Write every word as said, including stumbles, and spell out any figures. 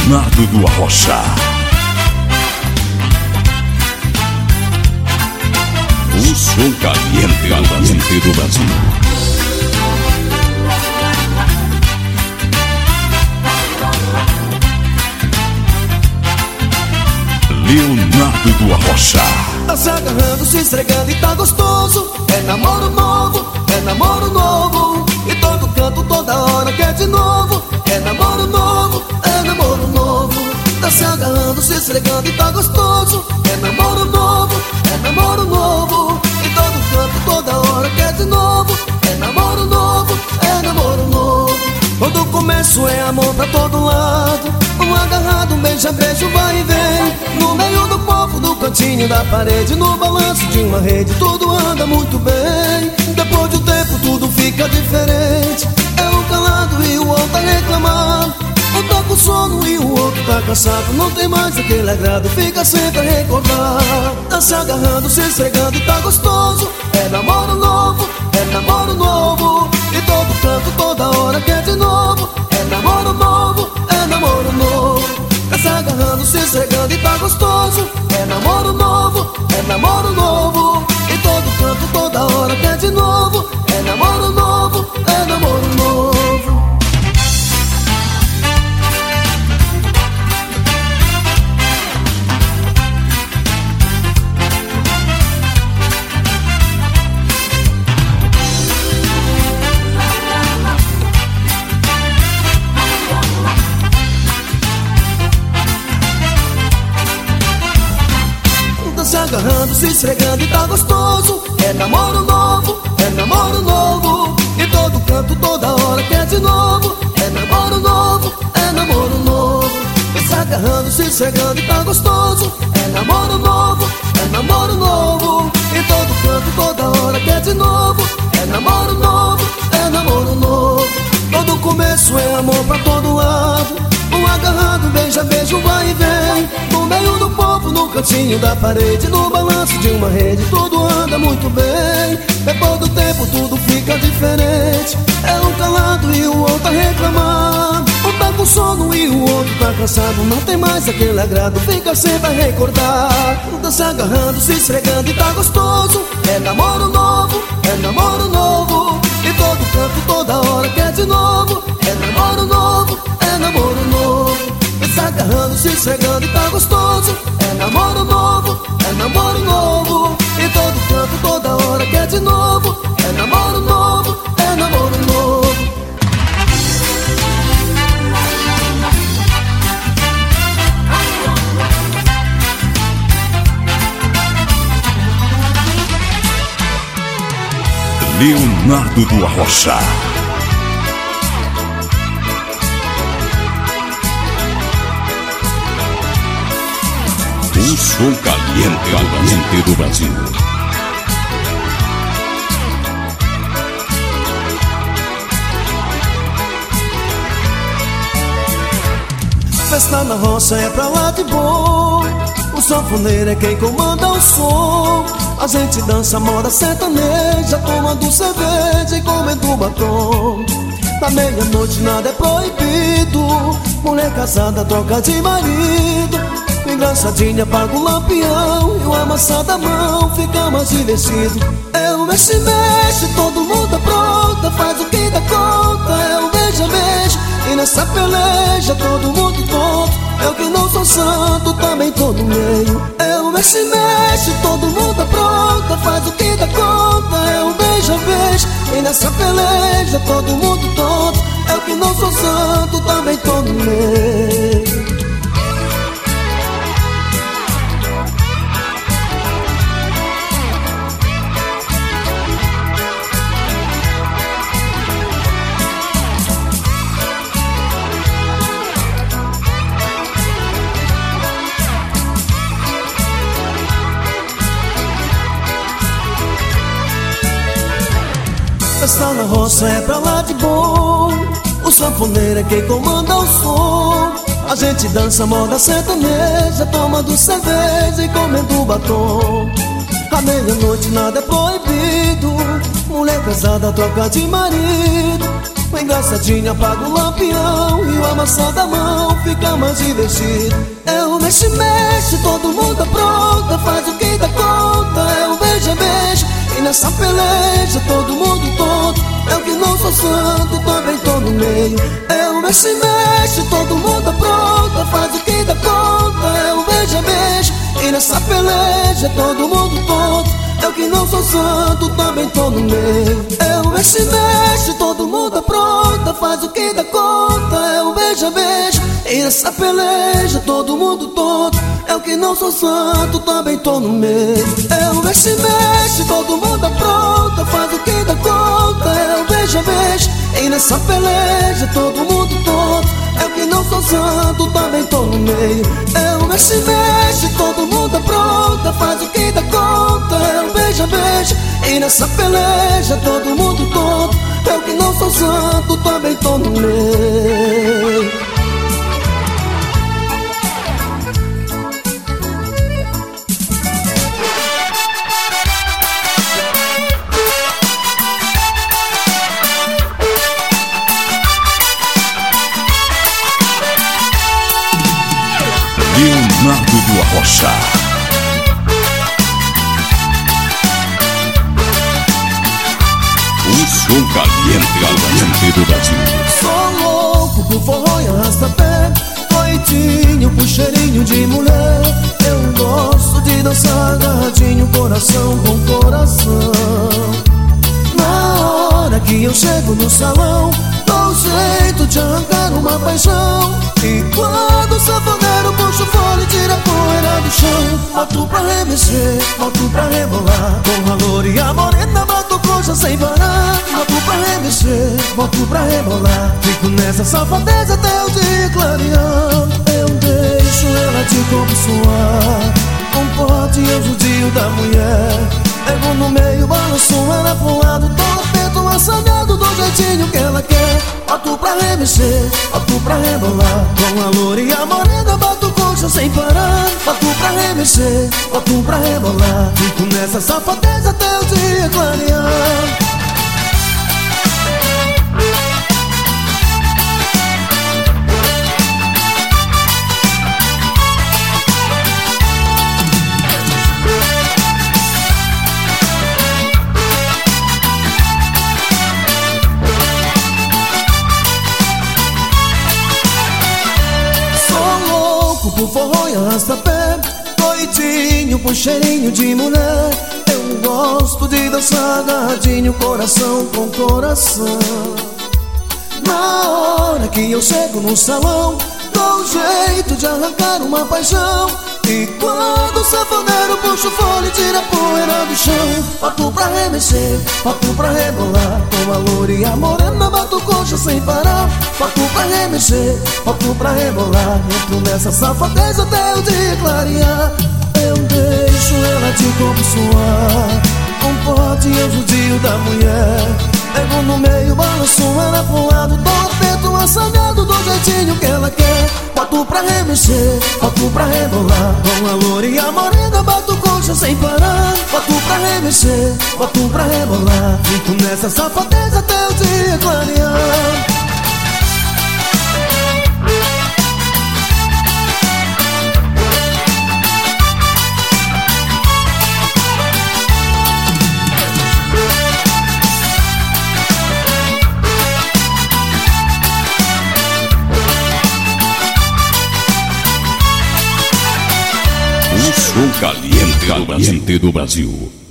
Leonardo do Arrocha. O som caliente, caliente do Brasil. Leonardo do Arrocha. Tá se agarrando, se esfregando e tá gostoso. É namoro novo, é namoro novo. E todo canto, toda hora quer de novo. É namoro novo, é namoro novo. Tá se agarrando, se esfregando e tá gostoso. É namoro novo, é namoro novo. E todo canto, toda hora quer de novo. É namoro novo, é namoro novo. Quando começo é amor pra todo lado. Um agarrado, um beija, beijo, vai e vem. No meio do povo, do cantinho da parede, no balanço de uma rede, tudo anda muito bem. Depois de um tempo tudo fica diferente. É um calado e o outro tá reclamando. Um tá com sono e o outro tá cansado. Não tem mais aquele agrado, fica sempre a recordar. Tá se agarrando, se esfregando e tá gostoso. É namoro novo, é namoro novo. E todo canto, toda hora quer de novo. É namoro novo, é namoro novo. Tá se agarrando, se esfregando e tá gostoso. É namoro novo, é namoro novo. E todo canto, toda hora quer de novo. É namoro novo, é namoro novo. Se agarrando, se esfregando e tá gostoso. É namoro novo, é namoro novo. E todo canto, toda hora quer de novo. É namoro novo, é namoro novo. E se agarrando, se esfregando e tá gostoso. É namoro novo, é namoro novo. E todo canto, toda hora quer de novo. É namoro novo, é namoro novo. Todo começo é amor pra todo lado. Um agarrado, beija, beijo, vai e vem. No meio do povo, no cantinho da parede, no balanço de uma rede, tudo anda muito bem. Depois do tempo tudo fica diferente. É um calado e o outro tá reclamando. Um tá com sono e o outro tá cansado. Não tem mais aquele agrado, fica sempre a recordar. Um tá se agarrando, se esfregando e tá gostoso. É namoro novo, é namoro novo. E todo canto, toda hora quer de novo. É namoro novo, é namoro novo. E se agarrando, se esfregando e tá gostoso. É namoro novo, é namoro novo. E todo canto, toda hora quer de novo. É namoro novo, é namoro novo. Leonardo do Arrocha. O som caliente, caliente do Brasil. Festa na roça é pra lá de bom. O sanfoneiro é quem comanda o som. A gente dança moda sertaneja, tomando cerveja e comendo batom. Na meia-noite nada é proibido. Mulher casada troca de marido. Engraçadinha paga o lampião. E o amassado da mão fica mais divertido. É o mexe-mexe, todo mundo apronta. Faz o que dá conta, é o beija-beija. E nessa peleja todo mundo tonto. Eu que não sou santo, também tô no meio. É o mexe-mexe, todo mundo apronta. Faz o que dá conta, é o beija-beija. E nessa peleja todo mundo tonto. Eu que não sou santo, também tô no meio. Festa na roça é pra lá de bom. O sanfoneiro é quem comanda o som. A gente dança moda sertaneja, tomando cerveja e comendo batom. À meia-noite nada é proibido. Mulher casada troca de marido. O engraçadinho apaga o lampião e o amassado da mão fica mais divertido. É o mexe-mexe, todo mundo apronta, faz o que dá conta. É o beija-beija e nessa peleja todo mundo tonto. Eu que não sou santo, também tô no meio. É o mexe-mexe, todo mundo apronta, faz o que dá conta. É o beija-beija e nessa peleja todo mundo tonto. Eu que não sou santo, também tô no meio. É o mexe-mexe, todo mundo apronta, faz o que dá conta. É o beija-beija e nessa peleja todo mundo tonto. Eu que não sou santo, também tô no meio. É o mexe-mexe, todo mundo apronta, faz o que dá conta. É o beija-beija e nessa peleja todo mundo tonto. Eu que não sou santo, também tô no meio. É o mexe-mexe, todo mundo apronta, faz o que dá conta. É o beija-beija e nessa peleja todo mundo tonto. Eu que não sou santo, também tô no meio. Leonardo do Arrocha. O som caliente, caliente do Brasil. Sou louco por forró e arrasta-pé, noitinho por cheirinho de mulher. Eu gosto de dançar agarradinho, coração com coração. Na hora que eu chego no salão, dou jeito de arrancar uma paixão. E quando o sanfoneiro puxa o fole, tira a poeira do chão, boto pra remexer, boto pra rebolar. Com a loura e a morena, bato coxa sem parar. Boto pra remexer, boto pra rebolar. Fico nessa safadeza até o dia clarear. Eu deixo ela de corpo suar, com porte eu judio da mulher. Pego no meio, balanço ela pro lado, todo peito assanhado do jeitinho que ela quer. Boto pra remexer, boto pra rebolar. Com a loura e a morena, bato coxa sem parar. Boto pra remexer, boto pra rebolar. Fico nessa safadeza até o dia clarear. Por forró e arrasta-pé, noitinho por cheirinho de mulher. Eu gosto de dançar agarradinho, coração com coração. Na hora que eu chego no salão, dou jeito de arrancar uma paixão. E quando o sanfoneiro puxa o fole, tira a poeira do chão, boto pra remexer, boto pra rebolar. Com a loura e a morena, bato coxa sem parar. Boto pra remexer, boto pra rebolar. Entro nessa safadeza até o dia clarear. Eu deixo ela de corpo suar, com porte eu judio da mulher. Pego no meio, balanço ela pro lado, todo peito assanhado do jeitinho que ela quer. Boto pra remexer, boto pra rebolar. Com a loura e a morena, bato coxa sem parar. Boto pra remexer, boto pra rebolar. Fico nessa safadeza até o dia clarear. O som caliente, caliente do Brasil.